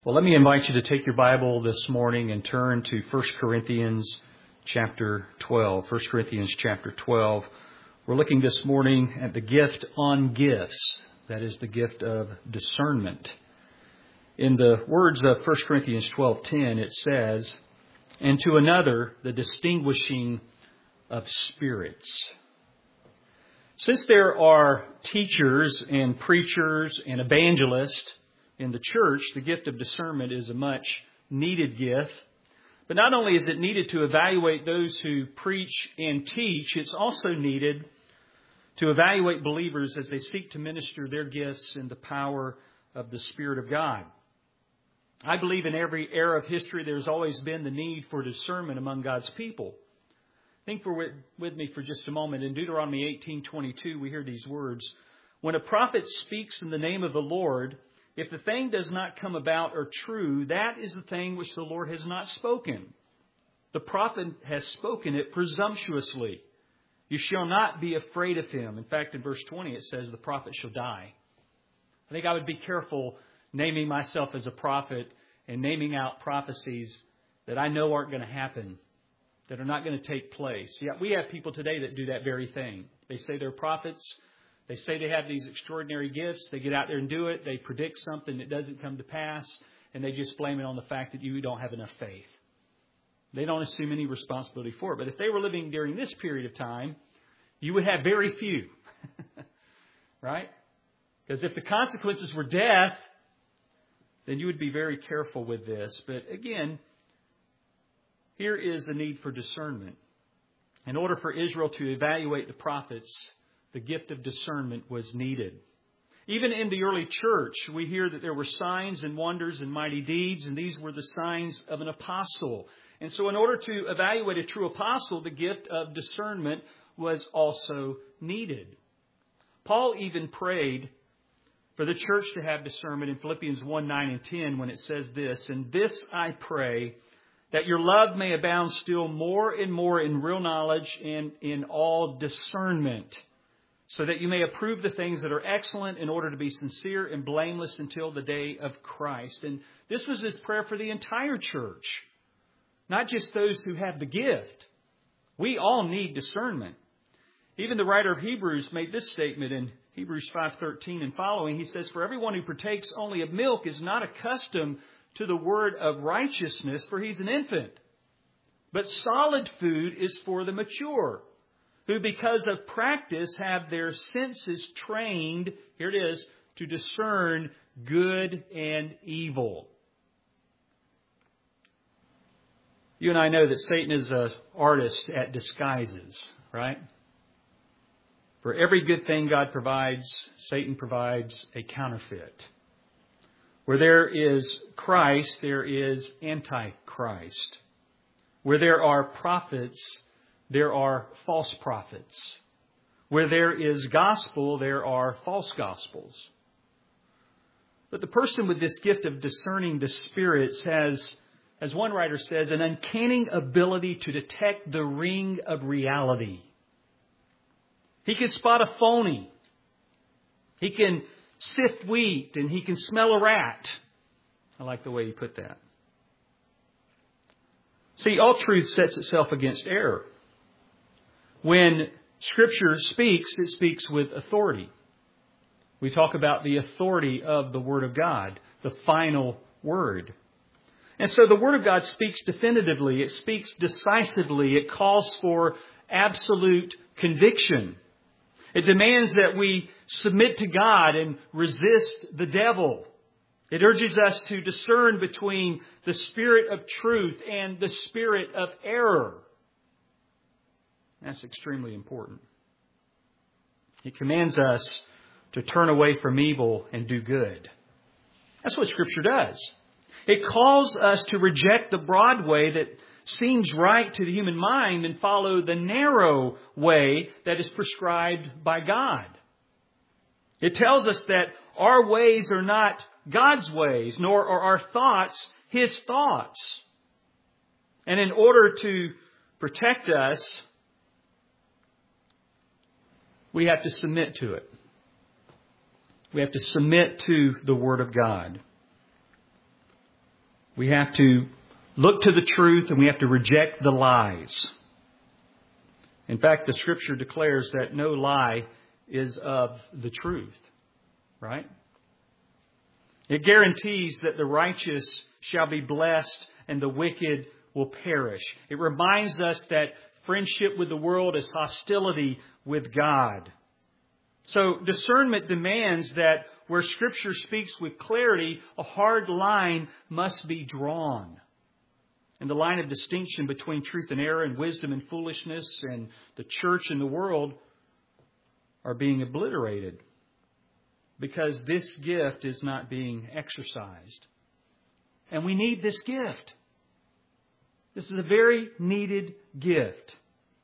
Well, let me invite you to take your Bible this morning and turn to 1 Corinthians chapter 12. 1 Corinthians chapter 12. We're looking this morning at the gift on gifts. That is the gift of discernment. In the words of 1 Corinthians 12:10, it says, "And to another, the distinguishing of spirits." Since there are teachers and preachers and evangelists in the church, the gift of discernment is a much needed gift. But not only is it needed to evaluate those who preach and teach, it's also needed to evaluate believers as they seek to minister their gifts in the power of the Spirit of God. I believe in every era of history there's always been the need for discernment among God's people. Think with me for just a moment. In Deuteronomy 18:22, we hear these words, "When a prophet speaks in the name of the Lord, if the thing does not come about or true, that is the thing which the Lord has not spoken. The prophet has spoken it presumptuously. You shall not be afraid of him." In fact, in verse 20 it says the prophet shall die. I think I would be careful naming myself as a prophet and naming out prophecies that I know aren't going to happen, that are not going to take place. Yeah, we have people today that do that very thing. They say they're prophets. They say they have these extraordinary gifts. They get out there and do it. They predict something that doesn't come to pass, and they just blame it on the fact that you don't have enough faith. They don't assume any responsibility for it. But if they were living during this period of time, you would have very few. Right? Because if the consequences were death, then you would be very careful with this. But again, here is the need for discernment. In order for Israel to evaluate the prophets, the gift of discernment was needed. Even in the early church, we hear that there were signs and wonders and mighty deeds, and these were the signs of an apostle. And so in order to evaluate a true apostle, the gift of discernment was also needed. Paul even prayed for the church to have discernment in Philippians 1:9 and 10 when it says this, "And this I pray, that your love may abound still more and more in real knowledge and in all discernment, so that you may approve the things that are excellent in order to be sincere and blameless until the day of Christ." And this was his prayer for the entire church, not just those who have the gift. We all need discernment. Even the writer of Hebrews made this statement in Hebrews 5:13 and following. He says, "For everyone who partakes only of milk is not accustomed to the word of righteousness, for he's an infant. But solid food is for the mature, who because of practice have their senses trained," here it is, "to discern good and evil." You and I know that Satan is an artist at disguises, right? For every good thing God provides, Satan provides a counterfeit. Where there is Christ, there is Antichrist. Where there are prophets, there are false prophets. Where there is gospel, there are false gospels. But the person with this gift of discerning the spirits has, as one writer says, an uncanny ability to detect the ring of reality. He can spot a phony. He can sift wheat and he can smell a rat. I like the way he put that. See, all truth sets itself against error. When Scripture speaks, it speaks with authority. We talk about the authority of the Word of God, the final word. And so the Word of God speaks definitively. It speaks decisively. It calls for absolute conviction. It demands that we submit to God and resist the devil. It urges us to discern between the spirit of truth and the spirit of error. That's extremely important. It commands us to turn away from evil and do good. That's what Scripture does. It calls us to reject the broad way that seems right to the human mind and follow the narrow way that is prescribed by God. It tells us that our ways are not God's ways, nor are our thoughts His thoughts. And in order to protect us, we have to submit to it. We have to submit to the Word of God. We have to look to the truth and we have to reject the lies. In fact, the Scripture declares that no lie is of the truth, right? It guarantees that the righteous shall be blessed and the wicked will perish. It reminds us that friendship with the world is hostility with God. So discernment demands that where Scripture speaks with clarity, a hard line must be drawn. And the line of distinction between truth and error and wisdom and foolishness and the church and the world are being obliterated because this gift is not being exercised. And we need this gift. This is a very needed gift.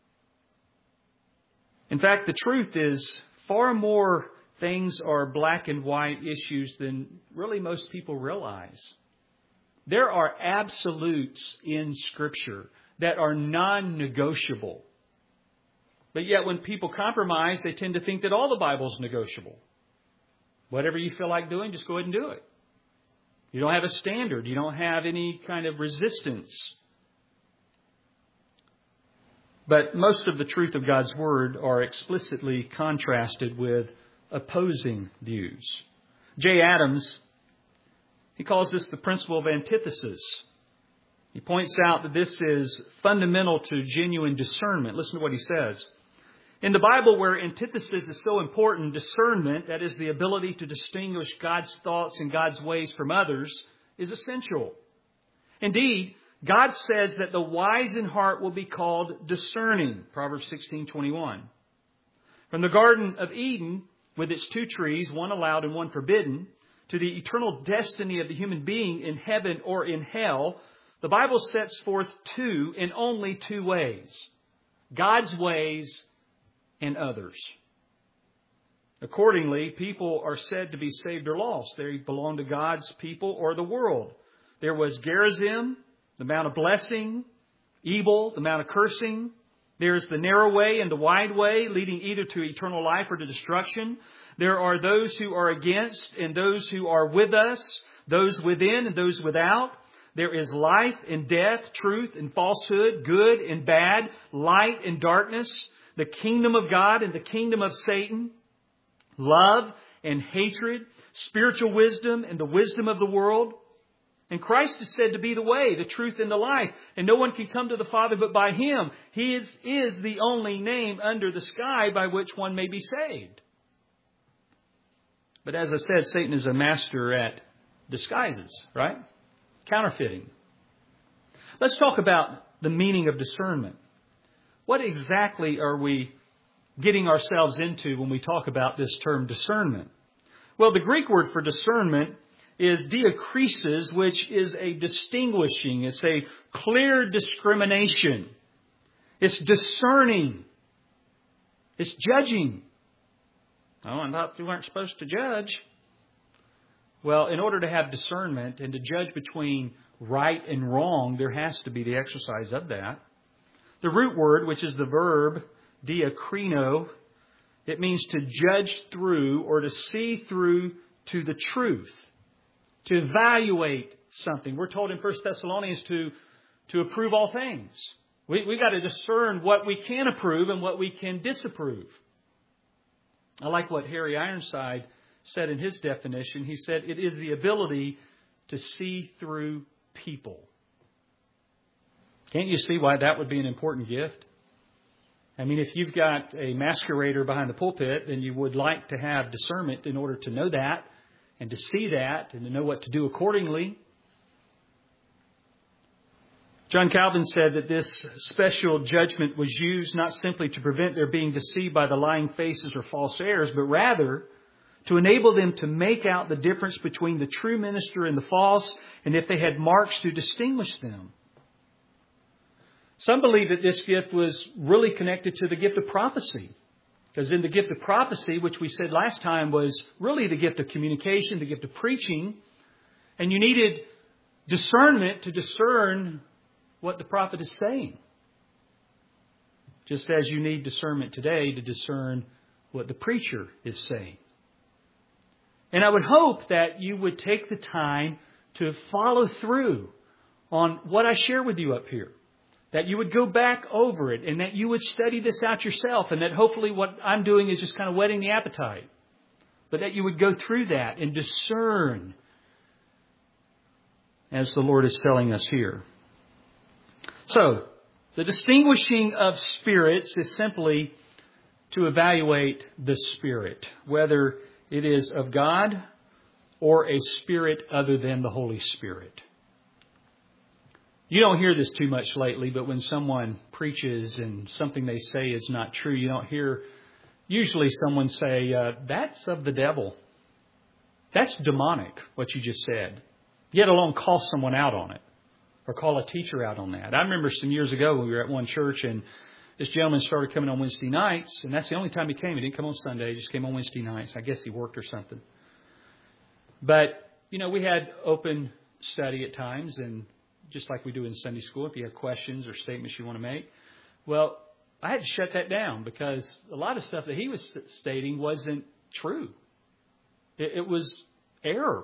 In fact, the truth is far more things are black and white issues than really most people realize. There are absolutes in Scripture that are non-negotiable. But yet when people compromise, they tend to think that all the Bible is negotiable. Whatever you feel like doing, just go ahead and do it. You don't have a standard. You don't have any kind of resistance. But most of the truth of God's Word are explicitly contrasted with opposing views. J. Adams, he calls this the principle of antithesis. He points out that this is fundamental to genuine discernment. Listen to what he says. In the Bible, where antithesis is so important, discernment, that is the ability to distinguish God's thoughts and God's ways from others, is essential. Indeed, God says that the wise in heart will be called discerning, Proverbs 16:21. From the Garden of Eden, with its two trees, one allowed and one forbidden, to the eternal destiny of the human being in heaven or in hell, the Bible sets forth two in only two ways: God's ways and others. Accordingly, people are said to be saved or lost. They belong to God's people or the world. There was Gerizim, the mount of blessing; Ebal, the mount of cursing. There is the narrow way and the wide way, leading either to eternal life or to destruction. There are those who are against and those who are with us, those within and those without. There is life and death, truth and falsehood, good and bad, light and darkness, the kingdom of God and the kingdom of Satan, love and hatred, spiritual wisdom and the wisdom of the world. And Christ is said to be the way, the truth, and the life. And no one can come to the Father but by Him. He is the only name under the sky by which one may be saved. But as I said, Satan is a master at disguises, right? Counterfeiting. Let's talk about the meaning of discernment. What exactly are we getting ourselves into when we talk about this term discernment? Well, the Greek word for discernment is diakrisis, which is a distinguishing. It's a clear discrimination. It's discerning. It's judging. Oh, I thought you weren't supposed to judge. Well, in order to have discernment and to judge between right and wrong, there has to be the exercise of that. The root word, which is the verb diakrino, it means to judge through or to see through to the truth, to evaluate something. We're told in 1 Thessalonians to approve all things. We got to discern what we can approve and what we can disapprove. I like what Harry Ironside said in his definition. He said it is the ability to see through people. Can't you see why that would be an important gift? I mean, if you've got a masquerader behind the pulpit, then you would like to have discernment in order to know that and to see that and to know what to do accordingly. John Calvin said that this special judgment was used not simply to prevent their being deceived by the lying faces or false airs, but rather to enable them to make out the difference between the true minister and the false, and if they had marks to distinguish them. Some believe that this gift was really connected to the gift of prophecy. Because in the gift of prophecy, which we said last time was really the gift of communication, the gift of preaching, and you needed discernment to discern what the prophet is saying. Just as you need discernment today to discern what the preacher is saying. And I would hope that you would take the time to follow through on what I share with you up here. That you would go back over it and that you would study this out yourself, and that hopefully what I'm doing is just kind of whetting the appetite. But that you would go through that and discern as the Lord is telling us here. So, the distinguishing of spirits is simply to evaluate the Spirit, whether it is of God or a spirit other than the Holy Spirit. You don't hear this too much lately, but when someone preaches and something they say is not true, you don't hear usually someone say, that's of the devil. That's demonic, what you just said. Yet alone call someone out on it or call a teacher out on that. I remember some years ago when we were at one church and this gentleman started coming on Wednesday nights, and that's the only time he came. He didn't come on Sunday. He just came on Wednesday nights. I guess he worked or something. But, we had open study at times, and just like we do in Sunday school, if you have questions or statements you want to make. Well, I had to shut that down because a lot of stuff that he was stating wasn't true. It was error.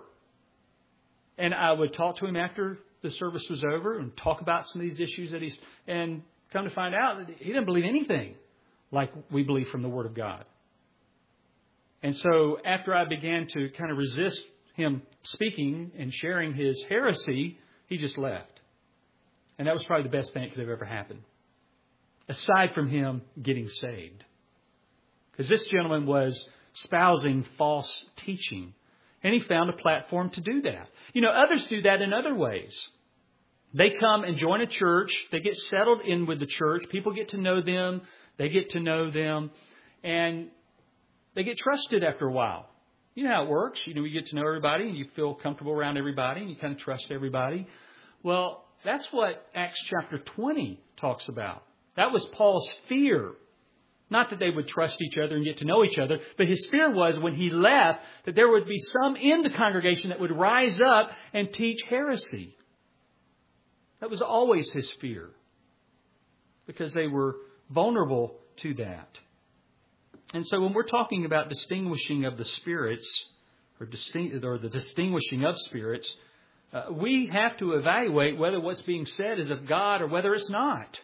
And I would talk to him after the service was over and talk about some of these issues that and come to find out that he didn't believe anything like we believe from the Word of God. And so after I began to kind of resist him speaking and sharing his heresy, he just left. And that was probably the best thing that could have ever happened. Aside from him getting saved. Because this gentleman was espousing false teaching. And he found a platform to do that. Others do that in other ways. They come and join a church. They get settled in with the church. People get to know them. They get to know them. And they get trusted after a while. You know how it works. You get to know everybody and you feel comfortable around everybody and you kind of trust everybody. Well, that's what Acts chapter 20 talks about. That was Paul's fear. Not that they would trust each other and get to know each other, but his fear was when he left that there would be some in the congregation that would rise up and teach heresy. That was always his fear because they were vulnerable to that. And so when we're talking about distinguishing of the spirits or the distinguishing of spirits, we have to evaluate whether what's being said is of God or whether it's not.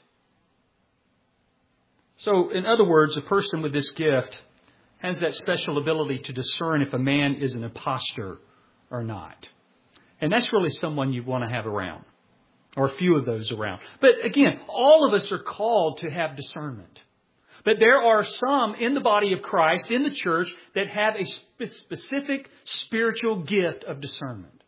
So, in other words, a person with this gift has that special ability to discern if a man is an imposter or not. And that's really someone you want to have around, or a few of those around. But again, all of us are called to have discernment. But there are some in the body of Christ, in the church, that have a specific spiritual gift of discernment.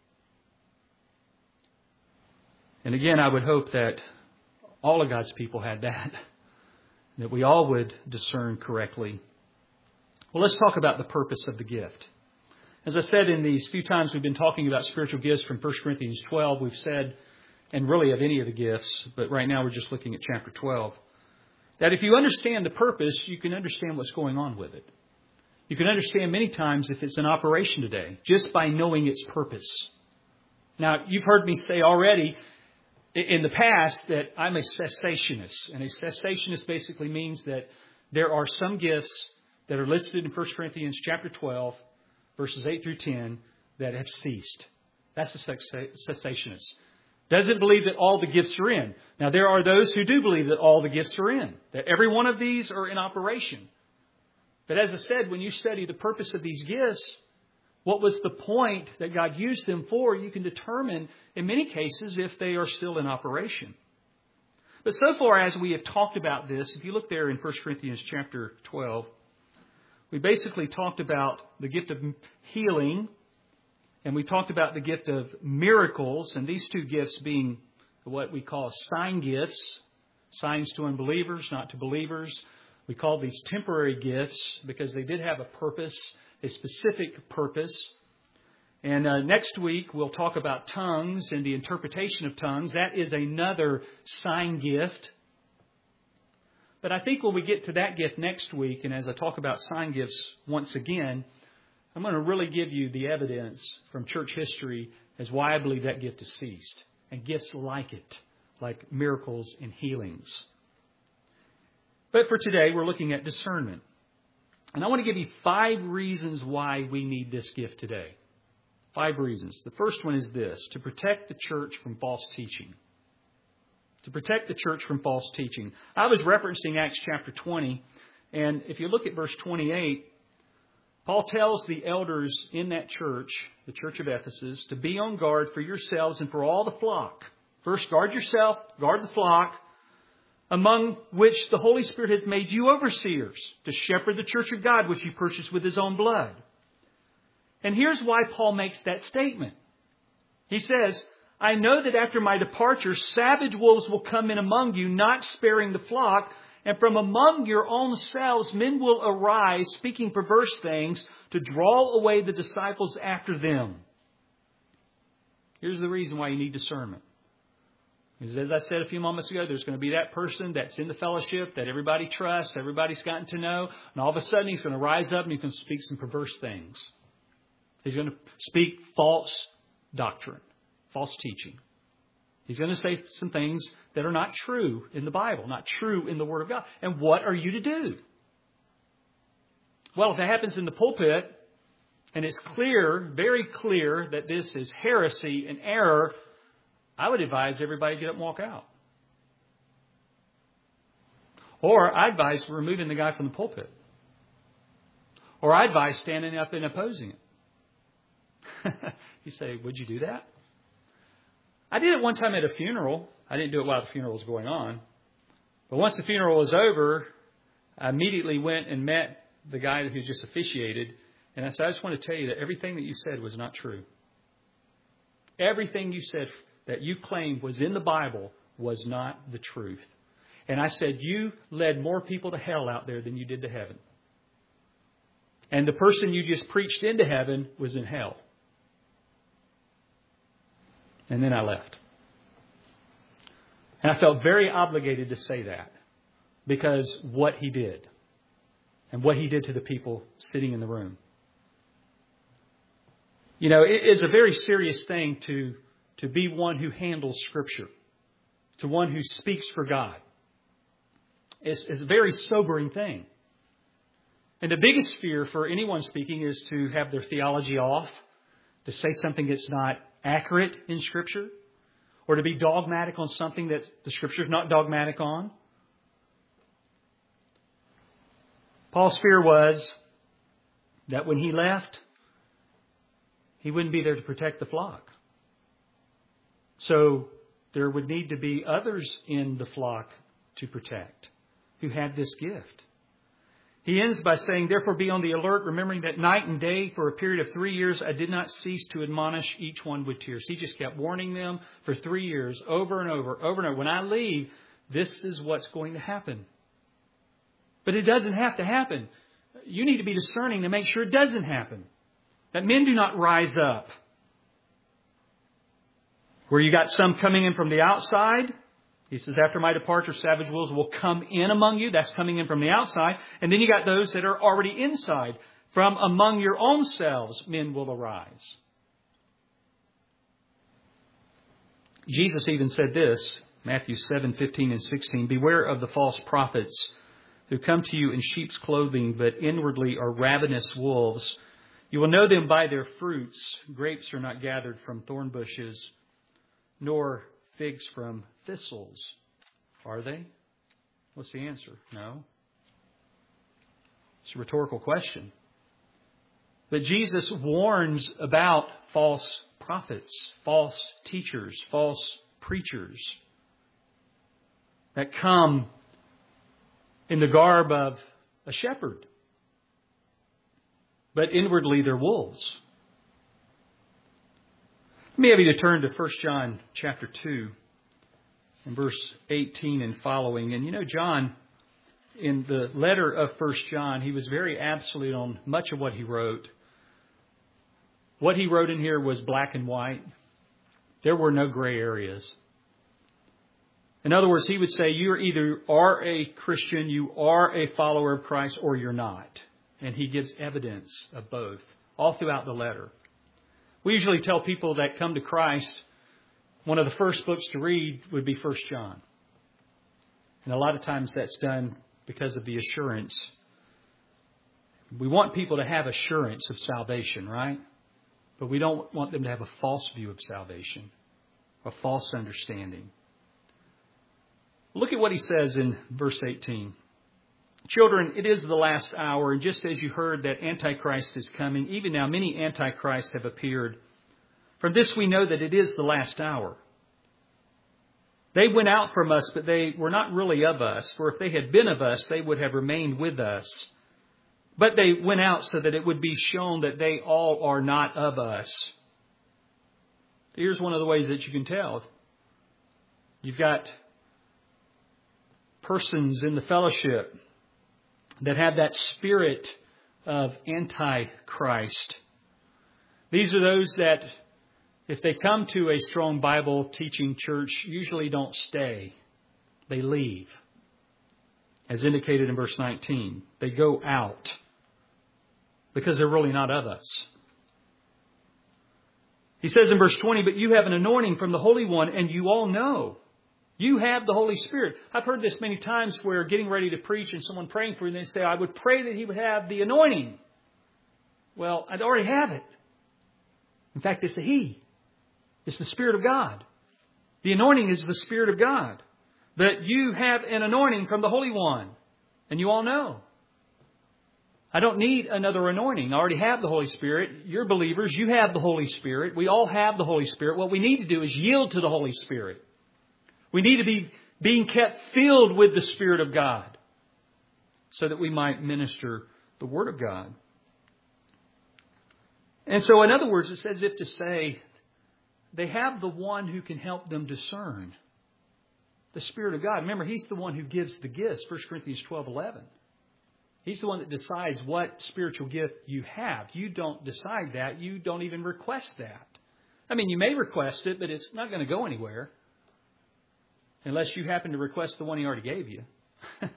And again, I would hope that all of God's people had that we all would discern correctly. Well, let's talk about the purpose of the gift. As I said in these few times we've been talking about spiritual gifts from 1 Corinthians 12, we've said, and really of any of the gifts, but right now we're just looking at chapter 12, that if you understand the purpose, you can understand what's going on with it. You can understand many times if it's in operation today, just by knowing its purpose. Now, you've heard me say already in the past that I'm a cessationist. And a cessationist basically means that there are some gifts that are listed in 1 Corinthians chapter 12, verses 8 through 10, that have ceased. That's a cessationist. Doesn't believe that all the gifts are in. Now, there are those who do believe that all the gifts are in, that every one of these are in operation. But as I said, when you study the purpose of these gifts, what was the point that God used them for, you can determine in many cases if they are still in operation. But so far as we have talked about this, if you look there in 1 Corinthians chapter 12, we basically talked about the gift of healing, and we talked about the gift of miracles, and these two gifts being what we call sign gifts, signs to unbelievers, not to believers. We call these temporary gifts because they did have a purpose, a specific purpose. And next week we'll talk about tongues and the interpretation of tongues. That is another sign gift. But I think when we get to that gift next week, and as I talk about sign gifts once again, I'm going to really give you the evidence from church history as why I believe that gift has ceased. And gifts like it, like miracles and healings. But for today, we're looking at discernment. And I want to give you 5 reasons why we need this gift today. 5 reasons. The first one is this: to protect the church from false teaching. To protect the church from false teaching. I was referencing Acts chapter 20, and if you look at verse 28, Paul tells the elders in that church, the church of Ephesus, to be on guard for yourselves and for all the flock. First, guard yourself, guard the flock, among which the Holy Spirit has made you overseers, to shepherd the church of God, which He purchased with His own blood. And here's why Paul makes that statement. He says, I know that after my departure, savage wolves will come in among you, not sparing the flock. And from among your own selves, men will arise, speaking perverse things, to draw away the disciples after them. Here's the reason why you need discernment. Because as I said a few moments ago, there's going to be that person that's in the fellowship that everybody trusts, everybody's gotten to know, and all of a sudden he's going to rise up and he's going to speak some perverse things. He's going to speak false doctrine, false teaching. He's going to say some things that are not true in the Bible, not true in the Word of God. And what are you to do? Well, if it happens in the pulpit, and it's clear, very clear, that this is heresy and error, I would advise everybody to get up and walk out. Or I advise removing the guy from the pulpit. Or I advise standing up and opposing it. You say, would you do that? I did it one time at a funeral. I didn't do it while the funeral was going on. But once the funeral was over, I immediately went and met the guy who just officiated. And I said, I just want to tell you that everything that you said was not true. Everything you said that you claimed was in the Bible was not the truth. And I said, you led more people to hell out there than you did to heaven. And the person you just preached into heaven was in hell. And then I left. And I felt very obligated to say that because what he did and what he did to the people sitting in the room. You know, it is a very serious thing to be one who handles Scripture, to one who speaks for God. It's a very sobering thing. And the biggest fear for anyone speaking is to have their theology off, to say something that's not accurate in Scripture, or to be dogmatic on something that the Scripture is not dogmatic on. Paul's fear was that when he left, he wouldn't be there to protect the flock. So there would need to be others in the flock to protect who had this gift. He ends by saying, therefore be on the alert, remembering that night and day for a period of 3 years, I did not cease to admonish each one with tears. He just kept warning them for 3 years, over and over, over and over. When I leave, this is what's going to happen. But it doesn't have to happen. You need to be discerning to make sure it doesn't happen. That men do not rise up. Where you got some coming in from the outside, he says, after my departure, savage wolves will come in among you. That's coming in from the outside. And then you got those that are already inside. From among your own selves, men will arise. Jesus even said this, Matthew 7:15 and 16, beware of the false prophets who come to you in sheep's clothing, but inwardly are ravenous wolves. You will know them by their fruits. Grapes are not gathered from thorn bushes, nor figs from thistles. Are they? What's the answer? No. It's a rhetorical question. But Jesus warns about false prophets, false teachers, false preachers that come in the garb of a shepherd. But inwardly they're wolves. Let me have you to turn to 1 John chapter 2 and verse 18 and following. And you know, John, in the letter of 1 John, he was very absolute on much of what he wrote. What he wrote in here was black and white. There were no gray areas. In other words, he would say you either are a Christian, you are a follower of Christ, or you're not. And he gives evidence of both all throughout the letter. We usually tell people that come to Christ, one of the first books to read would be 1 John. And a lot of times that's done because of the assurance. We want people to have assurance of salvation, right? But we don't want them to have a false view of salvation, a false understanding. Look at what he says in verse 18. Children, it is the last hour, and just as you heard that Antichrist is coming, even now many Antichrists have appeared. From this we know that it is the last hour. They went out from us, but they were not really of us. For if they had been of us, they would have remained with us. But they went out so that it would be shown that they all are not of us. Here's one of the ways that you can tell. You've got persons in the fellowship that have that spirit of Antichrist. These are those that, if they come to a strong Bible teaching church, usually don't stay. They leave. As indicated in verse 19. They go out because they're really not of us. He says in verse 20, but you have an anointing from the Holy One, and you all know. You have the Holy Spirit. I've heard this many times where getting ready to preach and someone praying for you, and they say, I would pray that he would have the anointing. Well, I'd already have it. In fact, it's the He. It's the Spirit of God. The anointing is the Spirit of God. But you have an anointing from the Holy One. And you all know. I don't need another anointing. I already have the Holy Spirit. You're believers. You have the Holy Spirit. We all have the Holy Spirit. What we need to do is yield to the Holy Spirit. We need to be being kept filled with the Spirit of God so that we might minister the Word of God. And so, in other words, it's as if to say they have the one who can help them discern the Spirit of God. Remember, He's the one who gives the gifts, 1 Corinthians 12:11. He's the one that decides what spiritual gift you have. You don't decide that. You don't even request that. I mean, you may request it, but it's not going to go anywhere. Unless you happen to request the one He already gave you. But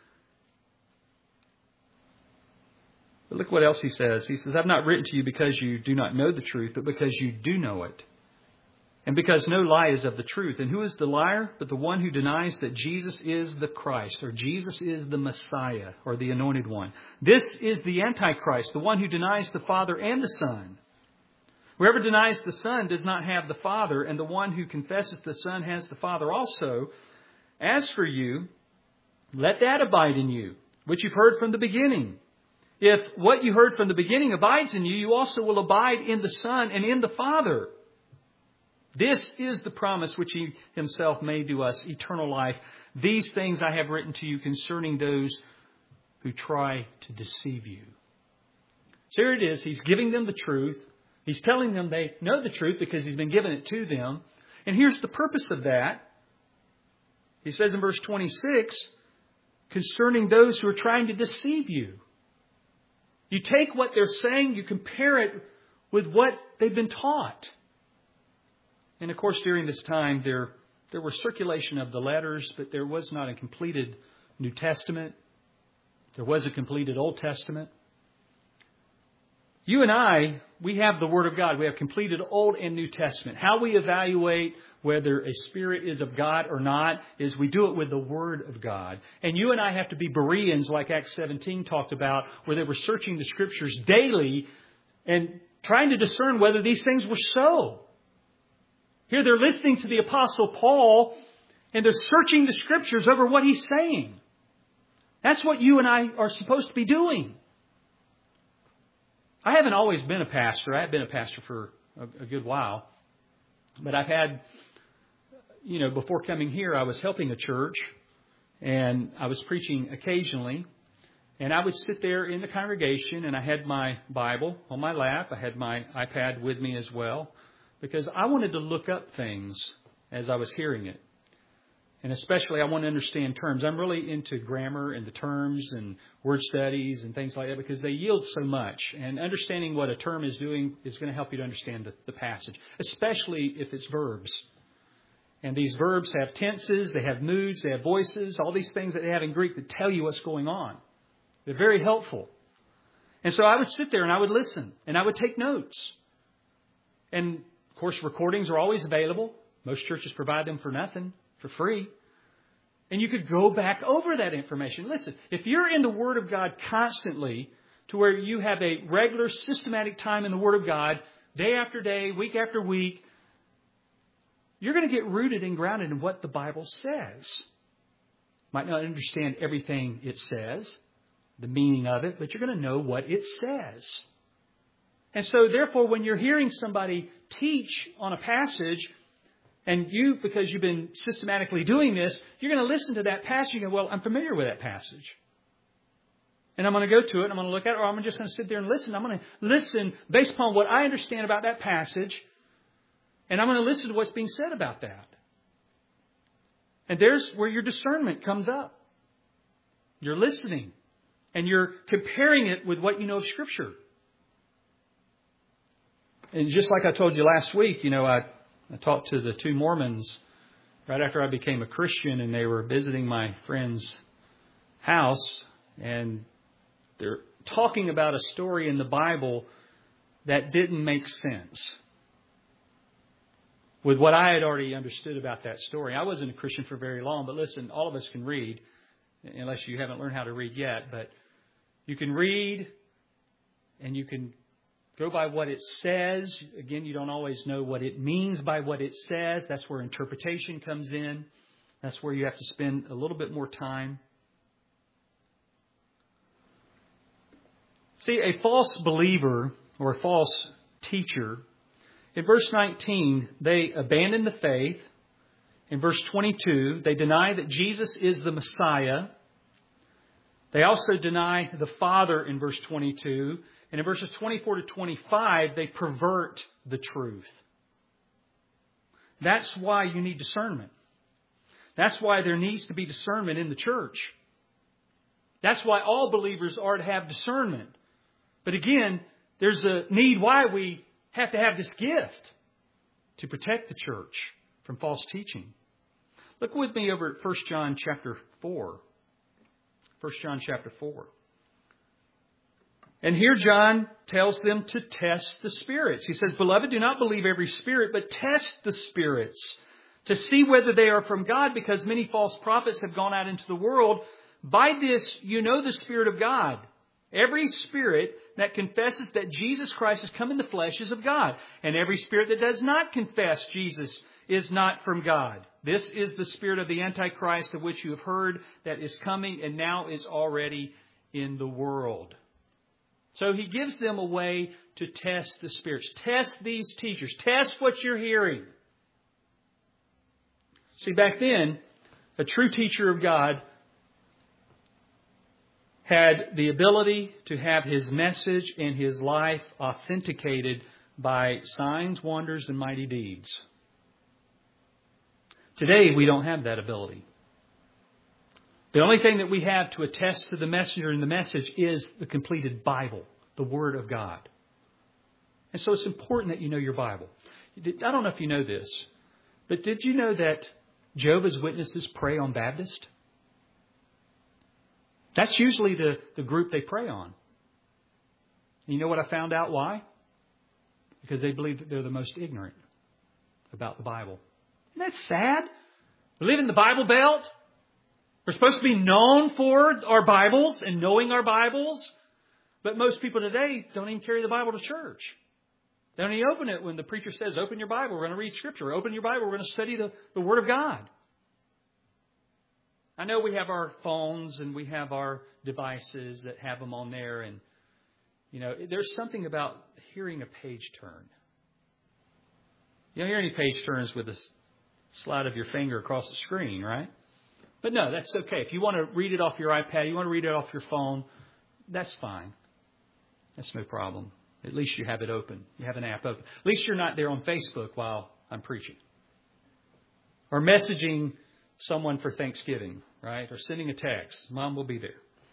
look what else he says. He says, I've not written to you because you do not know the truth, but because you do know it. And because no lie is of the truth. And who is the liar? But the one who denies that Jesus is the Christ, or Jesus is the Messiah, or the Anointed One. This is the Antichrist, the one who denies the Father and the Son. Whoever denies the Son does not have the Father, and the one who confesses the Son has the Father also. As for you, let that abide in you, which you've heard from the beginning. If what you heard from the beginning abides in you, you also will abide in the Son and in the Father. This is the promise which He Himself made to us, eternal life. These things I have written to you concerning those who try to deceive you. So here it is. He's giving them the truth. He's telling them they know the truth because He's been giving it to them. And here's the purpose of that. He says in verse 26, concerning those who are trying to deceive you. You take what they're saying, you compare it with what they've been taught. And of course, during this time, there was circulation of the letters, but there was not a completed New Testament. There was a completed Old Testament. You and I, we have the Word of God. We have completed Old and New Testament. How we evaluate whether a spirit is of God or not is we do it with the Word of God. And you and I have to be Bereans, like Acts 17 talked about, where they were searching the Scriptures daily and trying to discern whether these things were so. Here they're listening to the Apostle Paul and they're searching the Scriptures over what he's saying. That's what you and I are supposed to be doing. I haven't always been a pastor. I have been a pastor for a good while. But I've had, before coming here, I was helping a church and I was preaching occasionally. And I would sit there in the congregation and I had my Bible on my lap. I had my iPad with me as well because I wanted to look up things as I was hearing it. And especially I want to understand terms. I'm really into grammar and the terms and word studies and things like that because they yield so much. And understanding what a term is doing is going to help you to understand the passage, especially if it's verbs. And these verbs have tenses, they have moods, they have voices, all these things that they have in Greek that tell you what's going on. They're very helpful. And so I would sit there and I would listen and I would take notes. And of course, recordings are always available. Most churches provide them for nothing. For free. And you could go back over that information. Listen, if you're in the Word of God constantly to where you have a regular systematic time in the Word of God, day after day, week after week, you're going to get rooted and grounded in what the Bible says. Might not understand everything it says, the meaning of it, but you're going to know what it says. And so, therefore, when you're hearing somebody teach on a passage, and you, because you've been systematically doing this, you're going to listen to that passage and go, well, I'm familiar with that passage. And I'm going to go to it, and I'm going to look at it, or I'm just going to sit there and listen. I'm going to listen based upon what I understand about that passage, and I'm going to listen to what's being said about that. And there's where your discernment comes up. You're listening, and you're comparing it with what you know of Scripture. And just like I told you last week, I talked to the two Mormons right after I became a Christian, and they were visiting my friend's house, and they're talking about a story in the Bible that didn't make sense with what I had already understood about that story. I wasn't a Christian for very long, but listen, all of us can read, unless you haven't learned how to read yet, but you can read and you can go by what it says. Again, you don't always know what it means by what it says. That's where interpretation comes in. That's where you have to spend a little bit more time. See, a false believer or a false teacher, in verse 19, they abandon the faith. In verse 22, they deny that Jesus is the Messiah. They also deny the Father in verse 22. And in verses 24 to 25, they pervert the truth. That's why you need discernment. That's why there needs to be discernment in the church. That's why all believers are to have discernment. But again, there's a need why we have to have this gift to protect the church from false teaching. Look with me over at 1 John chapter 4. 1 John chapter 4. And here John tells them to test the spirits. He says, Beloved, do not believe every spirit, but test the spirits to see whether they are from God, because many false prophets have gone out into the world. By this you know the Spirit of God. Every spirit that confesses that Jesus Christ has come in the flesh is of God. And every spirit that does not confess Jesus is not from God. This is the spirit of the Antichrist, of which you have heard, that is coming and now is already in the world. So he gives them a way to test the spirits. Test these teachers. Test what you're hearing. See, back then, a true teacher of God had the ability to have his message and his life authenticated by signs, wonders, and mighty deeds. Today, we don't have that ability. The only thing that we have to attest to the messenger and the message is the completed Bible, the Word of God. And so it's important that you know your Bible. I don't know if you know this, but did you know that Jehovah's Witnesses prey on Baptists? That's usually the group they prey on. And you know what I found out why? Because they believe that they're the most ignorant about the Bible. Isn't that sad? We live in the Bible Belt. We're supposed to be known for our Bibles and knowing our Bibles. But most people today don't even carry the Bible to church. They don't even open it when the preacher says, open your Bible, we're going to read Scripture. Open your Bible, we're going to study the Word of God. I know we have our phones and we have our devices that have them on there. And, there's something about hearing a page turn. You don't hear any page turns with a slide of your finger across the screen, right? But no, that's okay. If you want to read it off your iPad, you want to read it off your phone, that's fine. That's no problem. At least you have it open. You have an app open. At least you're not there on Facebook while I'm preaching. Or messaging someone for Thanksgiving, right? Or sending a text. Mom will be there.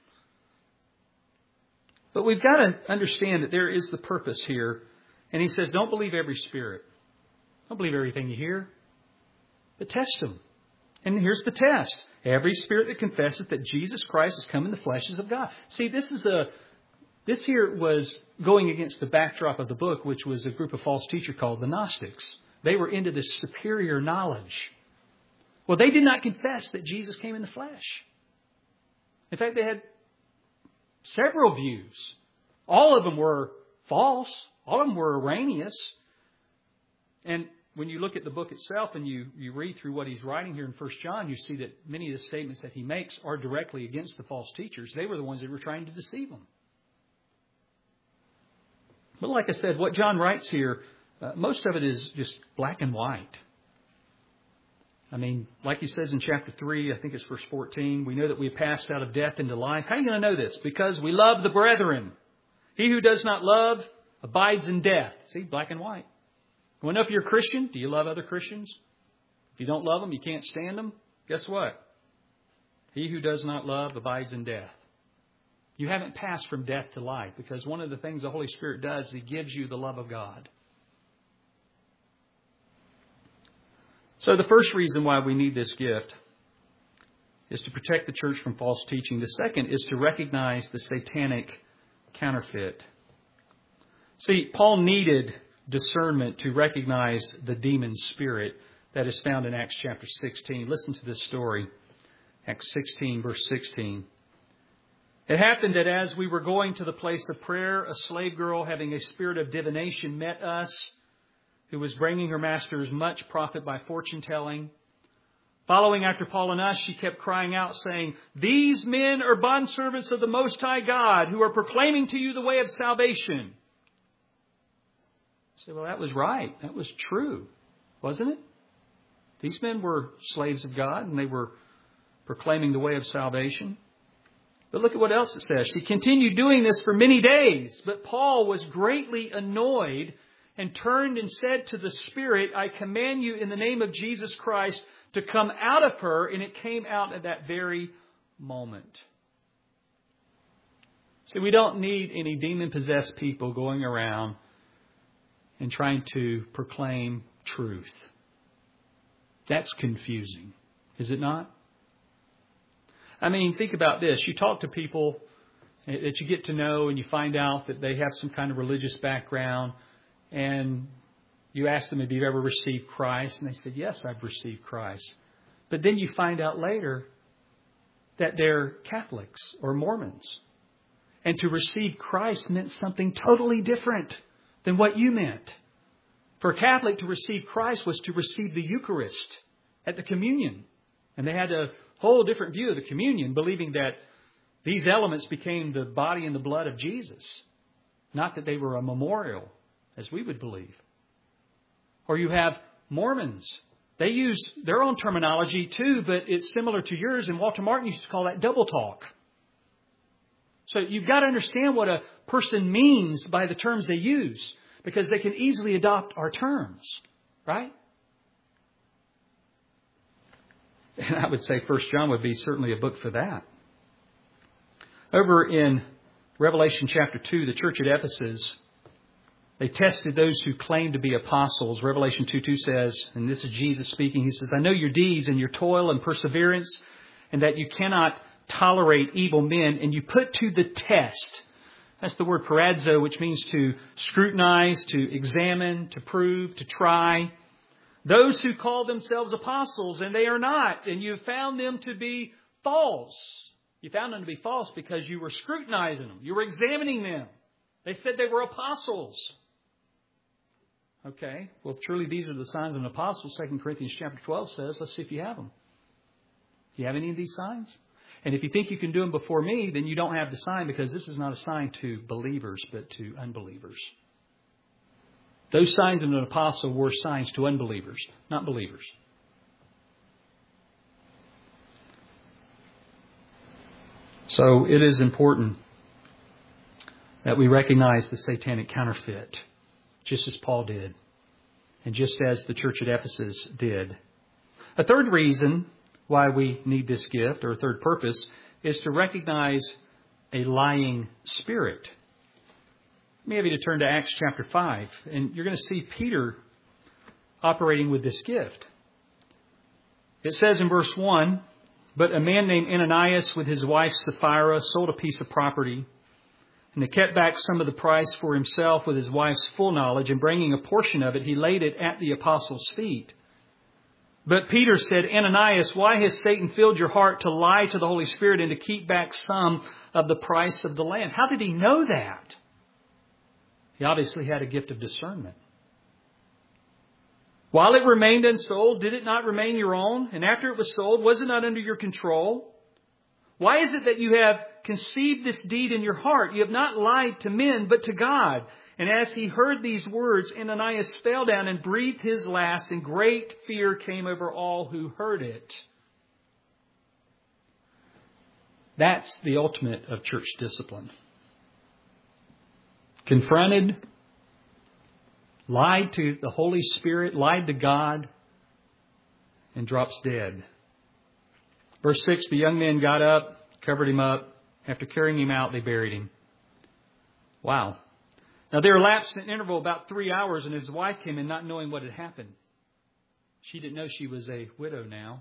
But we've got to understand that there is the purpose here. And he says, don't believe every spirit. Don't believe everything you hear. But test them. And here's the test. Every spirit that confesses that Jesus Christ has come in the flesh is of God. See, this here was going against the backdrop of the book, which was a group of false teachers called the Gnostics. They were into this superior knowledge. Well, they did not confess that Jesus came in the flesh. In fact, they had several views. All of them were false. All of them were erroneous. And when you look at the book itself and you read through what he's writing here in 1 John, you see that many of the statements that he makes are directly against the false teachers. They were the ones that were trying to deceive them. But like I said, what John writes here, most of it is just black and white. I mean, like he says in chapter 3, I think it's verse 14, we know that we have passed out of death into life. How are you going to know this? Because we love the brethren. He who does not love abides in death. See, black and white. You want to know if you're a Christian? Do you love other Christians? If you don't love them, you can't stand them. Guess what? He who does not love abides in death. You haven't passed from death to life, because one of the things the Holy Spirit does is He gives you the love of God. So the first reason why we need this gift is to protect the church from false teaching. The second is to recognize the satanic counterfeit. See, Paul needed discernment to recognize the demon spirit that is found in Acts chapter 16. Listen to this story. Acts 16, verse 16. It happened that as we were going to the place of prayer, a slave girl having a spirit of divination met us, who was bringing her masters much profit by fortune telling. Following after Paul and us, she kept crying out, saying, "These men are bondservants of the Most High God, who are proclaiming to you the way of salvation." I say, well, that was right. That was true, wasn't it? These men were slaves of God, and they were proclaiming the way of salvation. But look at what else it says. She continued doing this for many days, but Paul was greatly annoyed and turned and said to the spirit, "I command you in the name of Jesus Christ to come out of her." And it came out at that very moment. See, we don't need any demon-possessed people going around and trying to proclaim truth. That's confusing, is it not? I mean, think about this. You talk to people that you get to know and you find out that they have some kind of religious background, and you ask them, have you ever received Christ? And they said, yes, I've received Christ. But then you find out later that they're Catholics or Mormons. And to receive Christ meant something totally different than what you meant. For a Catholic, to receive Christ was to receive the Eucharist at the communion. And they had a whole different view of the communion, believing that these elements became the body and the blood of Jesus. Not that they were a memorial, as we would believe. Or you have Mormons. They use their own terminology too, but it's similar to yours. And Walter Martin used to call that double talk. So you've got to understand what a person means by the terms they use, because they can easily adopt our terms, right? And I would say 1 John would be certainly a book for that. Over in Revelation chapter 2, the church at Ephesus, they tested those who claimed to be apostles. Revelation 2:2 says, and this is Jesus speaking, He says, "I know your deeds and your toil and perseverance, and that you cannot tolerate evil men, and you put to the test." That's the word perazzo, which means to scrutinize, to examine, to prove, to try. "Those who call themselves apostles, and they are not, and you have found them to be false." You found them to be false because you were scrutinizing them. You were examining them. They said they were apostles. Okay, well, truly these are the signs of an apostle. 2 Corinthians chapter 12 says, let's see if you have them. Do you have any of these signs? And if you think you can do them before me, then you don't have the sign, because this is not a sign to believers, but to unbelievers. Those signs of an apostle were signs to unbelievers, not believers. So it is important that we recognize the satanic counterfeit, just as Paul did, and just as the church at Ephesus did. A third reason why we need this gift, or a third purpose, is to recognize a lying spirit. Let me have you to turn to Acts chapter 5, and you're going to see Peter operating with this gift. It says in verse 1, "But a man named Ananias with his wife Sapphira sold a piece of property, and he kept back some of the price for himself with his wife's full knowledge, and bringing a portion of it, he laid it at the apostles' feet. But Peter said, 'Ananias, why has Satan filled your heart to lie to the Holy Spirit and to keep back some of the price of the land?'" How did he know that? He obviously had a gift of discernment. While it remained unsold, did it not remain your own? And after it was sold, was it not under your control? Why is it that you have conceived this deed in your heart? You have not lied to men, but to God. And as he heard these words, Ananias fell down and breathed his last, and great fear came over all who heard it. That's the ultimate of church discipline. Confronted, lied to the Holy Spirit, lied to God, and drops dead. Verse 6, the young men got up, covered him up. After carrying him out, they buried him. Wow. Now there elapsed an interval about 3 hours, and his wife came in not knowing what had happened. She didn't know she was a widow now.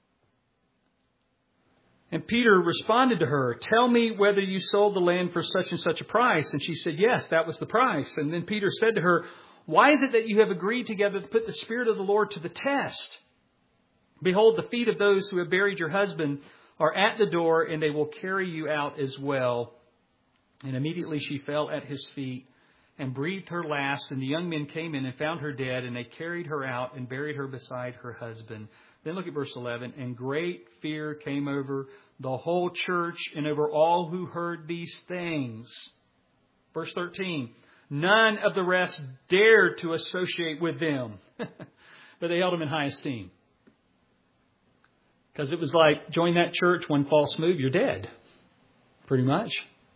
And Peter responded to her, tell me whether you sold the land for such and such a price. And she said, yes, that was the price. And then Peter said to her, why is it that you have agreed together to put the Spirit of the Lord to the test? Behold, the feet of those who have buried your husband are at the door, and they will carry you out as well. And immediately she fell at his feet and breathed her last. And the young men came in and found her dead, and they carried her out and buried her beside her husband. Then look at verse 11. And great fear came over the whole church and over all who heard these things. Verse 13. None of the rest dared to associate with them, but they held them in high esteem. Because it was like, join that church, one false move, you're dead. Pretty much.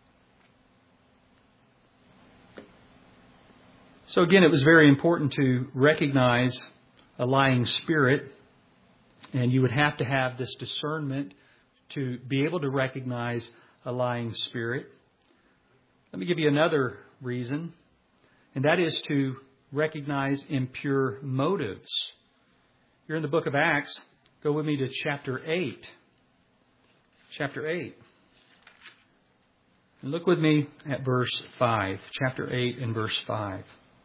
So again, it was very important to recognize a lying spirit. And you would have to have this discernment to be able to recognize a lying spirit. Let me give you another reason. And that is to recognize impure motives. You're in the book of Acts. Go with me to chapter 8. Chapter 8. And look with me at verse 5. Chapter 8 and verse 5.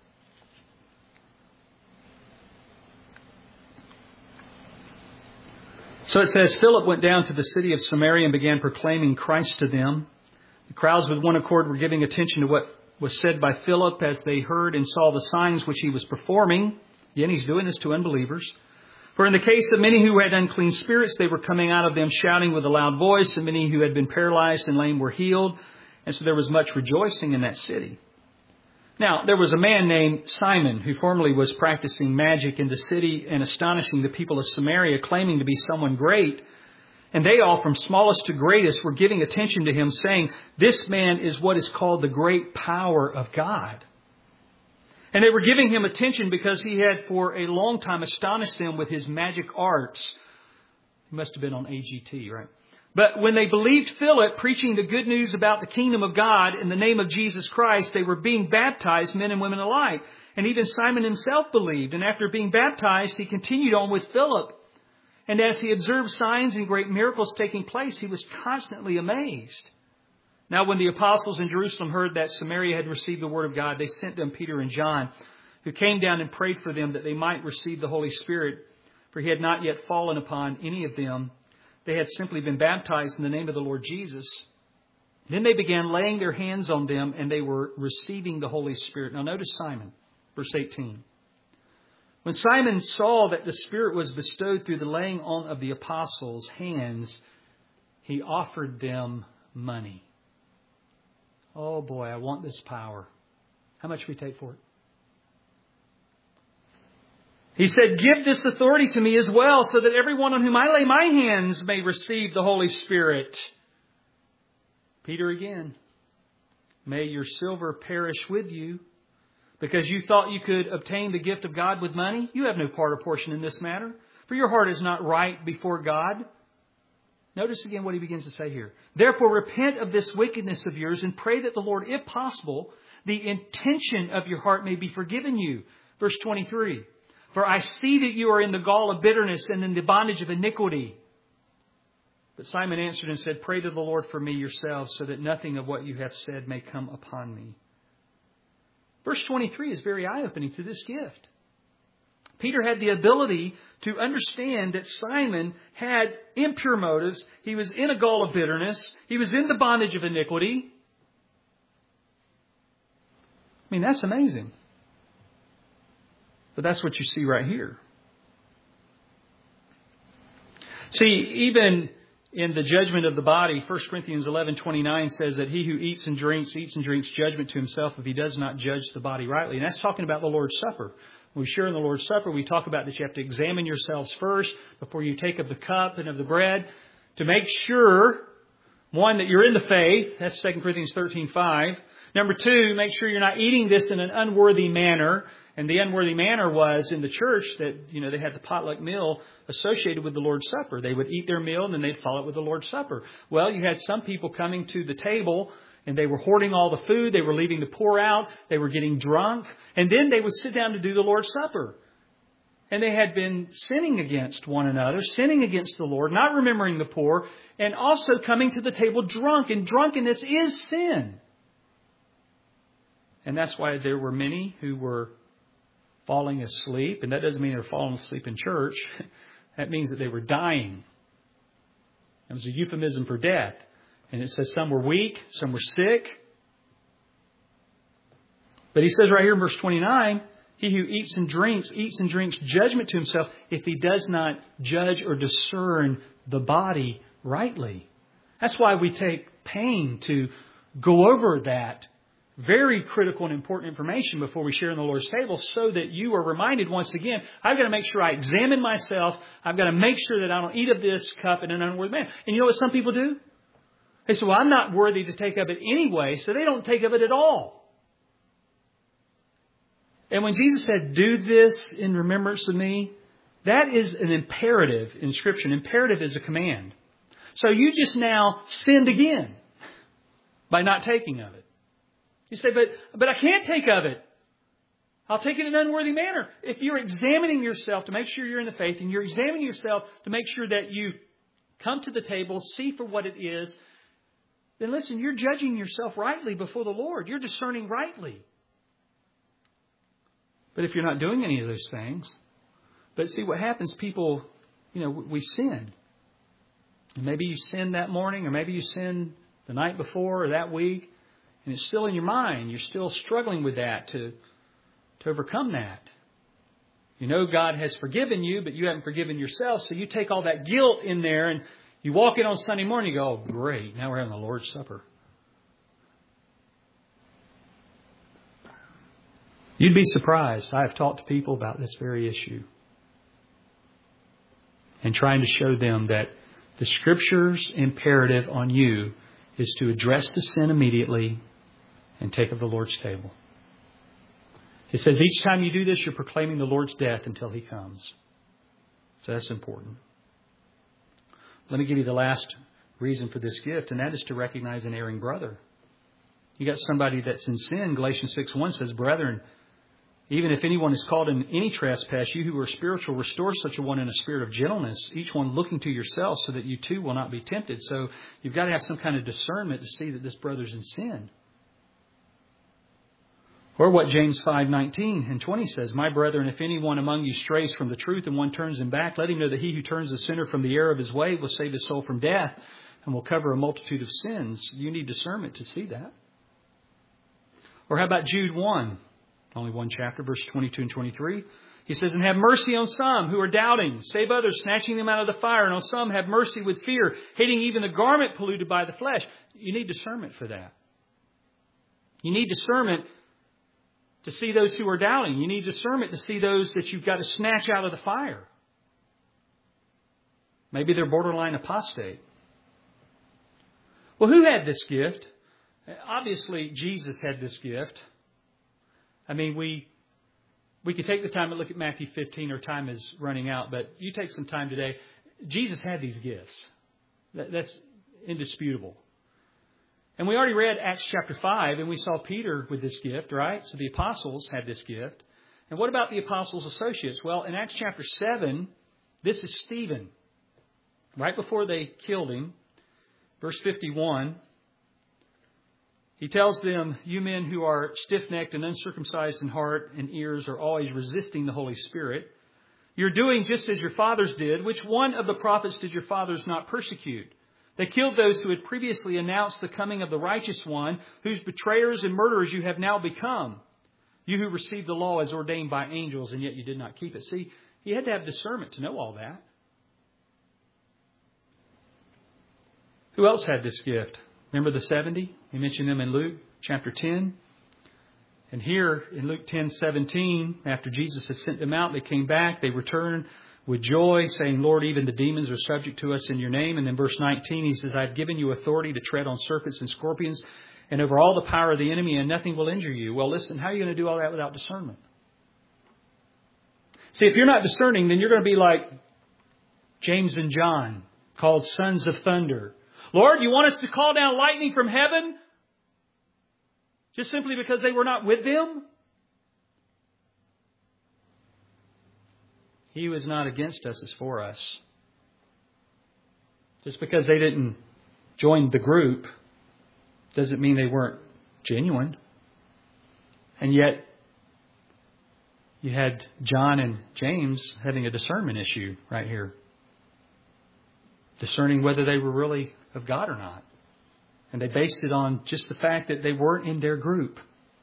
So it says, Philip went down to the city of Samaria and began proclaiming Christ to them. The crowds with one accord were giving attention to what was said by Philip as they heard and saw the signs which he was performing. Again, he's doing this to unbelievers. For in the case of many who had unclean spirits, they were coming out of them shouting with a loud voice, and many who had been paralyzed and lame were healed. And so there was much rejoicing in that city. Now, there was a man named Simon who formerly was practicing magic in the city and astonishing the people of Samaria, claiming to be someone great. And they all, from smallest to greatest, were giving attention to him, saying, this man is what is called the great power of God. And they were giving him attention because he had for a long time astonished them with his magic arts. He must have been on AGT, right? But when they believed Philip preaching the good news about the kingdom of God in the name of Jesus Christ, they were being baptized, men and women alike. And even Simon himself believed. And after being baptized, he continued on with Philip. And as he observed signs and great miracles taking place, he was constantly amazed. Now, when the apostles in Jerusalem heard that Samaria had received the word of God, they sent them Peter and John, who came down and prayed for them that they might receive the Holy Spirit, for he had not yet fallen upon any of them. They had simply been baptized in the name of the Lord Jesus. Then they began laying their hands on them, and they were receiving the Holy Spirit. Now notice Simon, verse 18. When Simon saw that the Spirit was bestowed through the laying on of the apostles' hands, he offered them money. Oh boy, I want this power. How much we take for it? He said, give this authority to me as well, so that everyone on whom I lay my hands may receive the Holy Spirit. Peter again, may your silver perish with you, because you thought you could obtain the gift of God with money. You have no part or portion in this matter, for your heart is not right before God. Notice again what he begins to say here. Therefore, repent of this wickedness of yours and pray that the Lord, if possible, the intention of your heart may be forgiven you. Verse 23. For I see that you are in the gall of bitterness and in the bondage of iniquity. But Simon answered and said, pray to the Lord for me yourselves, so that nothing of what you have said may come upon me. Verse 23 is very eye-opening to this gift. Peter had the ability to understand that Simon had impure motives. He was in a gall of bitterness. He was in the bondage of iniquity. I mean, that's amazing. But that's what you see right here. See, even in the judgment of the body, 1 Corinthians 11:29 says that he who eats and drinks judgment to himself if he does not judge the body rightly. And that's talking about the Lord's Supper. When we share in the Lord's Supper, we talk about that you have to examine yourselves first before you take of the cup and of the bread to make sure, one, that you're in the faith. That's 2 Corinthians 13:5. Number two, make sure you're not eating this in an unworthy manner. And the unworthy manner was in the church that, they had the potluck meal associated with the Lord's Supper. They would eat their meal and then they'd follow it with the Lord's Supper. Well, you had some people coming to the table and they were hoarding all the food. They were leaving the poor out. They were getting drunk. And then they would sit down to do the Lord's Supper. And they had been sinning against one another, sinning against the Lord, not remembering the poor, and also coming to the table drunk. And drunkenness is sin. And that's why there were many who were falling asleep. And that doesn't mean they're falling asleep in church. That means that they were dying. It was a euphemism for death. And it says some were weak, some were sick. But he says right here in verse 29, he who eats and drinks judgment to himself if he does not judge or discern the body rightly. That's why we take pain to go over that very critical and important information before we share in the Lord's table so that you are reminded once again, I've got to make sure I examine myself. I've got to make sure that I don't eat of this cup in an unworthy manner. And you know what some people do? They say, well, I'm not worthy to take of it anyway, so they don't take of it at all. And when Jesus said, do this in remembrance of me, that is an imperative in Scripture. An imperative is a command. So you just now sinned again by not taking of it. You say, but I can't take of it. I'll take it in an unworthy manner. If you're examining yourself to make sure you're in the faith, and you're examining yourself to make sure that you come to the table, see for what it is, then listen, you're judging yourself rightly before the Lord. You're discerning rightly. But if you're not doing any of those things, but see what happens, people, we sin. And maybe you sinned that morning, or maybe you sinned the night before or that week. And it's still in your mind. You're still struggling with that to overcome that. God has forgiven you, but you haven't forgiven yourself. So you take all that guilt in there and you walk in on Sunday morning and you go, oh, great, now we're having the Lord's Supper. You'd be surprised. I have talked to people about this very issue. And trying to show them that the Scripture's imperative on you is to address the sin immediately and take of the Lord's table. It says each time you do this, you're proclaiming the Lord's death until He comes. So that's important. Let me give you the last reason for this gift, and that is to recognize an erring brother. You got somebody that's in sin. Galatians 6:1 says, brethren, even if anyone is caught in any trespass, you who are spiritual, restore such a one in a spirit of gentleness, each one looking to yourself so that you too will not be tempted. So you've got to have some kind of discernment to see that this brother's in sin. Or what James 5:19 and 20 says, my brethren, if anyone among you strays from the truth and one turns him back, let him know that he who turns the sinner from the error of his way will save his soul from death and will cover a multitude of sins. You need discernment to see that. Or how about Jude 1? Only one chapter, verse 22 and 23. He says, and have mercy on some who are doubting. Save others, snatching them out of the fire. And on some have mercy with fear, hating even the garment polluted by the flesh. You need discernment for that. You need discernment to see those who are doubting. You need discernment to see those that you've got to snatch out of the fire. Maybe they're borderline apostate. Well, who had this gift? Obviously, Jesus had this gift. I mean, we could take the time to look at Matthew 15. Our time is running out, but you take some time today. Jesus had these gifts. That's indisputable. And we already read Acts chapter 5, and we saw Peter with this gift, right? So the apostles had this gift. And what about the apostles' associates? Well, in Acts chapter 7, this is Stephen. Right before they killed him, verse 51, he tells them, you men who are stiff-necked and uncircumcised in heart and ears are always resisting the Holy Spirit. You're doing just as your fathers did. Which one of the prophets did your fathers not persecute? They killed those who had previously announced the coming of the righteous one, whose betrayers and murderers you have now become. You who received the law as ordained by angels, and yet you did not keep it. See, he had to have discernment to know all that. Who else had this gift? Remember the 70? We mentioned them in Luke chapter 10. And here in Luke 10:17, after Jesus had sent them out, they came back, they returned with joy, saying, Lord, even the demons are subject to us in your name. And then verse 19, he says, I've given you authority to tread on serpents and scorpions and over all the power of the enemy, and nothing will injure you. Well, listen, how are you going to do all that without discernment? See, if you're not discerning, then you're going to be like James and John, called sons of thunder. Lord, you want us to call down lightning from heaven? Just simply because they were not with them? He who is not against us is for us. Just because they didn't join the group doesn't mean they weren't genuine. And yet, you had John and James having a discernment issue right here. Discerning whether they were really of God or not. And they based it on just the fact that they weren't in their group.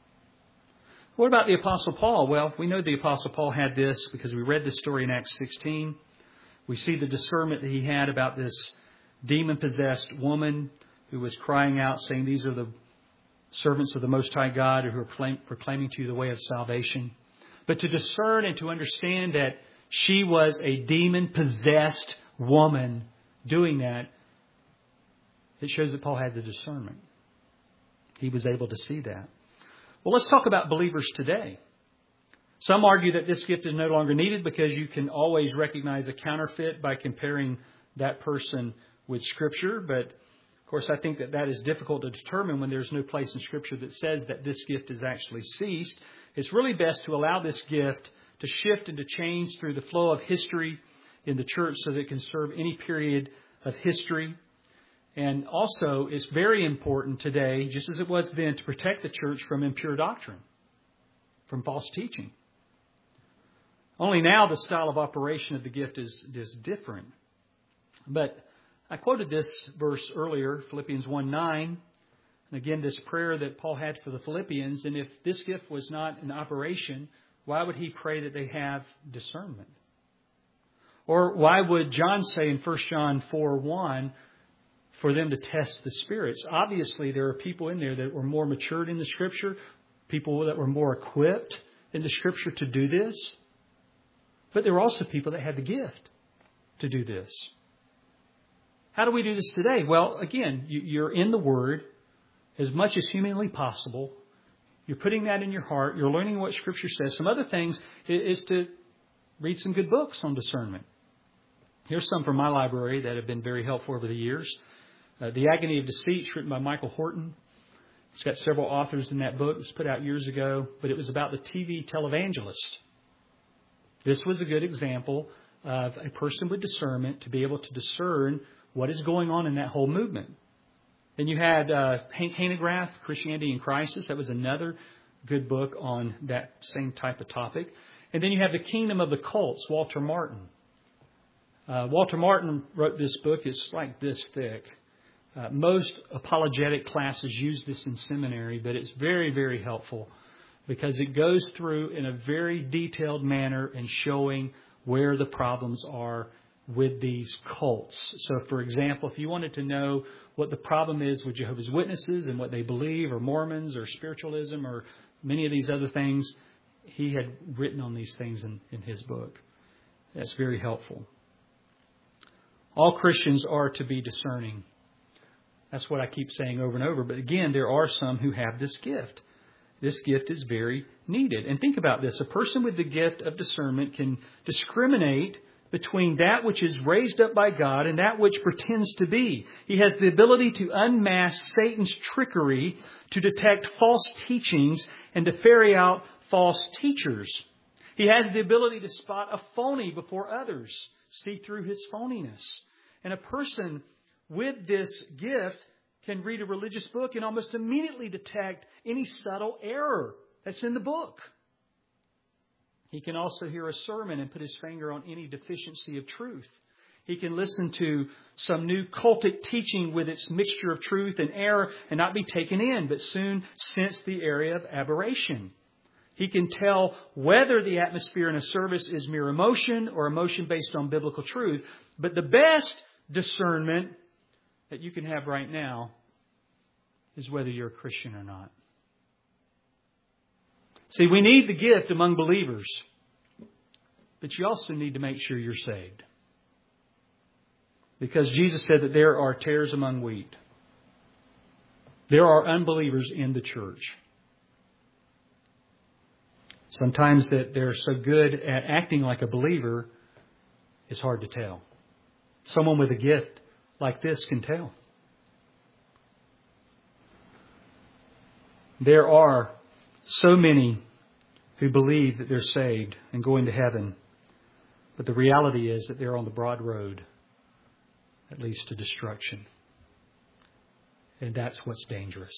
What about the Apostle Paul? Well, we know the Apostle Paul had this because we read this story in Acts 16. We see the discernment that he had about this demon-possessed woman who was crying out, saying, these are the servants of the Most High God who are proclaiming to you the way of salvation. But to discern and to understand that she was a demon-possessed woman doing that, it shows that Paul had the discernment. He was able to see that. Well, let's talk about believers today. Some argue that this gift is no longer needed because you can always recognize a counterfeit by comparing that person with Scripture. But, of course, I think that is difficult to determine when there's no place in Scripture that says that this gift has actually ceased. It's really best to allow this gift to shift and to change through the flow of history in the church so that it can serve any period of history. And also, it's very important today, just as it was then, to protect the church from impure doctrine, from false teaching. Only now the style of operation of the gift is different. But I quoted this verse earlier, Philippians 1:9. And again, this prayer that Paul had for the Philippians. And if this gift was not in operation, why would he pray that they have discernment? Or why would John say in 1 John 4:1, for them to test the spirits? Obviously, there are people in there that were more matured in the Scripture, people that were more equipped in the Scripture to do this. But there were also people that had the gift to do this. How do we do this today? Well, again, you're in the Word as much as humanly possible. You're putting that in your heart. You're learning what Scripture says. Some other things is to read some good books on discernment. Here's some from my library that have been very helpful over the years. The Agony of Deceit, written by Michael Horton. It's got several authors in that book. It was put out years ago, but it was about the TV televangelist. This was a good example of a person with discernment to be able to discern what is going on in that whole movement. Then you had Hank Hanegraaff, Christianity in Crisis. That was another good book on that same type of topic. And then you have The Kingdom of the Cults, Walter Martin. Walter Martin wrote this book. It's like this thick. Most apologetic classes use this in seminary, but it's very, very helpful because it goes through in a very detailed manner and showing where the problems are with these cults. So, for example, if you wanted to know what the problem is with Jehovah's Witnesses and what they believe, or Mormons, or spiritualism, or many of these other things, he had written on these things in his book. That's very helpful. All Christians are to be discerning. That's what I keep saying over and over. But again, there are some who have this gift. This gift is very needed. And think about this. A person with the gift of discernment can discriminate between that which is raised up by God and that which pretends to be. He has the ability to unmask Satan's trickery, to detect false teachings, and to ferry out false teachers. He has the ability to spot a phony before others, see through his phoniness. And a person with this gift can read a religious book and almost immediately detect any subtle error that's in the book. He can also hear a sermon and put his finger on any deficiency of truth. He can listen to some new cultic teaching with its mixture of truth and error and not be taken in, but soon sense the area of aberration. He can tell whether the atmosphere in a service is mere emotion or emotion based on biblical truth. But the best discernment that you can have right now is whether you're a Christian or not. See, we need the gift among believers, but you also need to make sure you're saved. Because Jesus said that there are tares among wheat. There are unbelievers in the church. Sometimes that they're so good at acting like a believer, it's hard to tell. Someone with a gift like this can tell. There are so many who believe that they're saved and going to heaven, but the reality is that they're on the broad road that leads to destruction. And that's what's dangerous.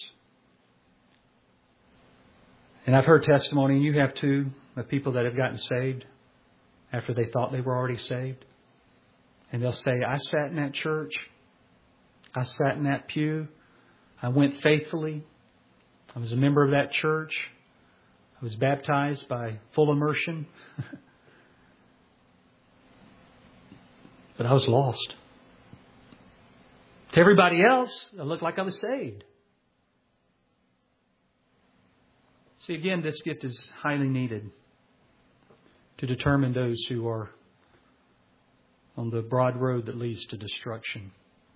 And I've heard testimony, and you have too, of people that have gotten saved after they thought they were already saved. And they'll say, I sat in that church. I sat in that pew. I went faithfully. I was a member of that church. I was baptized by full immersion. But I was lost. To everybody else, I looked like I was saved. See, again, this gift is highly needed to determine those who are on the broad road that leads to destruction.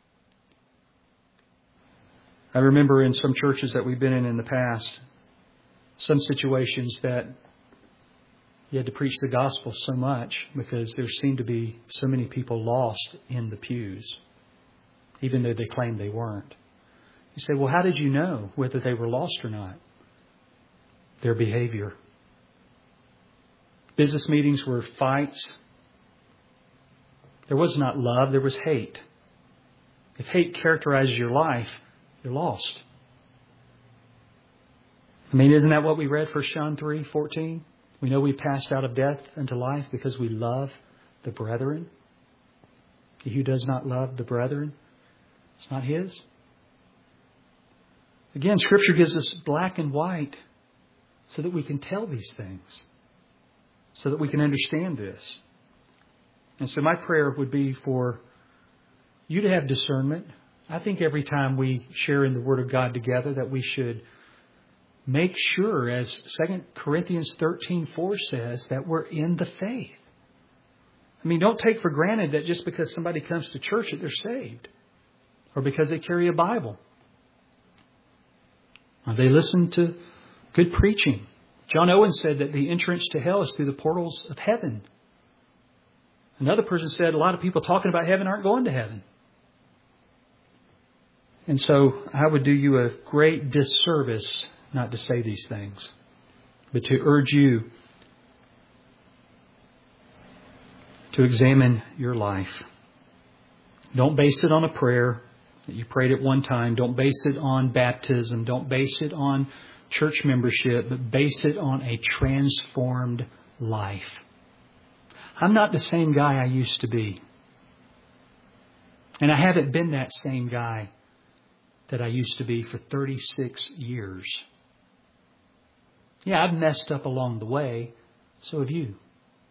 I remember in some churches that we've been in the past, some situations that you had to preach the gospel so much because there seemed to be so many people lost in the pews, even though they claimed they weren't. You say, well, how did you know whether they were lost or not? Their behavior. Business meetings were fights. There was not love, there was hate. If hate characterizes your life, you're lost. I mean, isn't that what we read 1 John 3:14? We know we passed out of death unto life because we love the brethren. He who does not love the brethren, it's not his. Again, Scripture gives us black and white so that we can tell these things, so that we can understand this. And so my prayer would be for you to have discernment. I think every time we share in the Word of God together that we should make sure, as 2 Corinthians 13:4 says, that we're in the faith. I mean, don't take for granted that just because somebody comes to church that they're saved or because they carry a Bible. Or they listen to good preaching. John Owen said that the entrance to hell is through the portals of heaven. Another person said a lot of people talking about heaven aren't going to heaven. And so I would do you a great disservice not to say these things, but to urge you to examine your life. Don't base it on a prayer that you prayed at one time. Don't base it on baptism. Don't base it on church membership, but base it on a transformed life. I'm not the same guy I used to be. And I haven't been that same guy that I used to be for 36 years. Yeah, I've messed up along the way. So have you.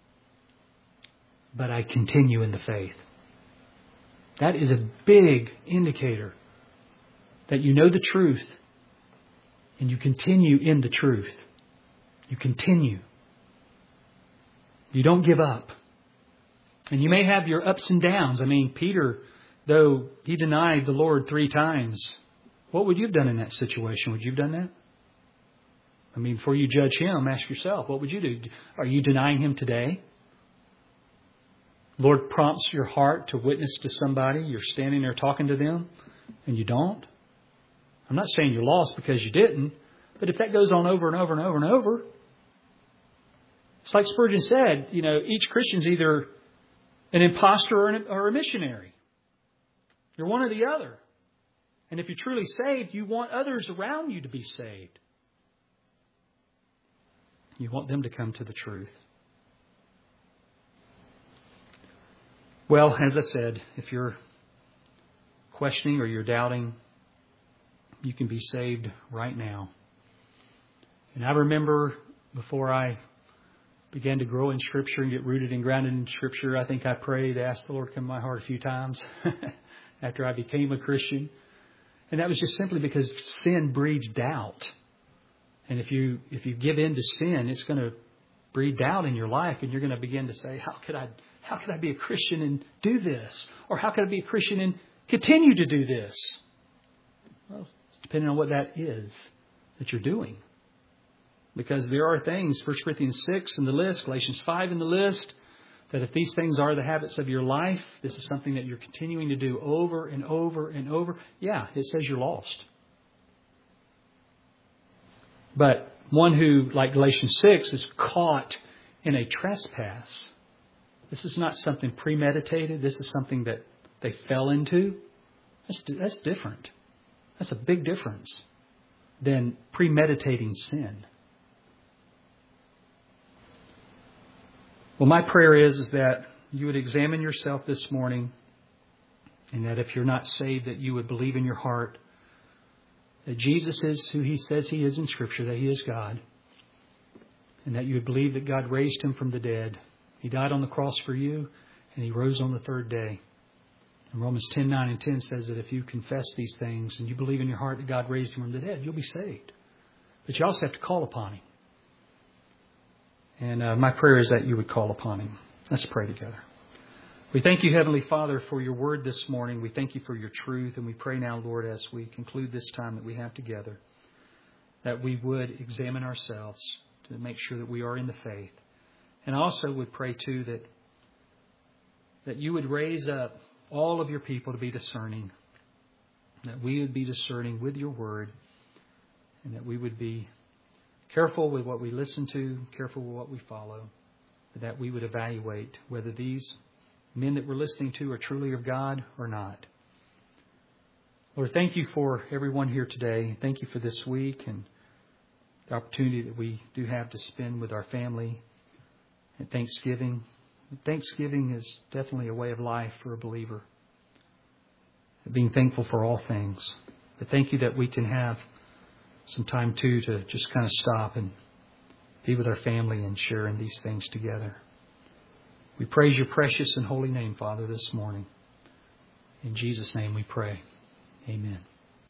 But I continue in the faith. That is a big indicator that you know the truth and you continue in the truth. You continue. You don't give up. And you may have your ups and downs. I mean, Peter, though he denied the Lord 3 times, what would you have done in that situation? Would you have done that? I mean, before you judge him, ask yourself, what would you do? Are you denying him today? Lord prompts your heart to witness to somebody. You're standing there talking to them and you don't. I'm not saying you're lost because you didn't. But if that goes on over and over and over and over, it's like Spurgeon said, you know, each Christian's either an imposter or a missionary. You're one or the other. And if you're truly saved, you want others around you to be saved. You want them to come to the truth. Well, as I said, if you're questioning or you're doubting, you can be saved right now. And I remember Before I began to grow in Scripture and get rooted and grounded in Scripture, I think I prayed, asked the Lord to come in my heart a few times after I became a Christian. And that was just simply because sin breeds doubt. And if you give in to sin, it's going to breed doubt in your life, and you're going to begin to say, how could I be a Christian and do this? Or how could I be a Christian and continue to do this? Well, it's depending on what that is that you're doing. Because there are things, 1 Corinthians 6 in the list, Galatians 5 in the list, that if these things are the habits of your life, this is something that you're continuing to do over and over and over. Yeah, it says you're lost. But one who, like Galatians 6, is caught in a trespass, this is not something premeditated. This is something that they fell into. That's different. That's a big difference than premeditating sin. Well, my prayer is that you would examine yourself this morning, and that if you're not saved, that you would believe in your heart that Jesus is who He says He is in Scripture, that He is God, and that you would believe that God raised Him from the dead. He died on the cross for you, and He rose on the third day. And Romans 10:9 and 10 says that if you confess these things and you believe in your heart that God raised Him from the dead, you'll be saved. But you also have to call upon Him. And my prayer is that you would call upon Him. Let's pray together. We thank you, Heavenly Father, for your word this morning. We thank you for your truth. And we pray now, Lord, as we conclude this time that we have together, that we would examine ourselves to make sure that we are in the faith. And I also would pray, too, that you would raise up all of your people to be discerning, that we would be discerning with your word, and that we would be careful with what we listen to, careful with what we follow, that we would evaluate whether these men that we're listening to are truly of God or not. Lord, thank you for everyone here today. Thank you for this week and the opportunity that we do have to spend with our family at Thanksgiving. Thanksgiving is definitely a way of life for a believer, being thankful for all things. But thank you that we can have some time, too, to just kind of stop and be with our family and sharing these things together. We praise your precious and holy name, Father, this morning. In Jesus' name we pray. Amen.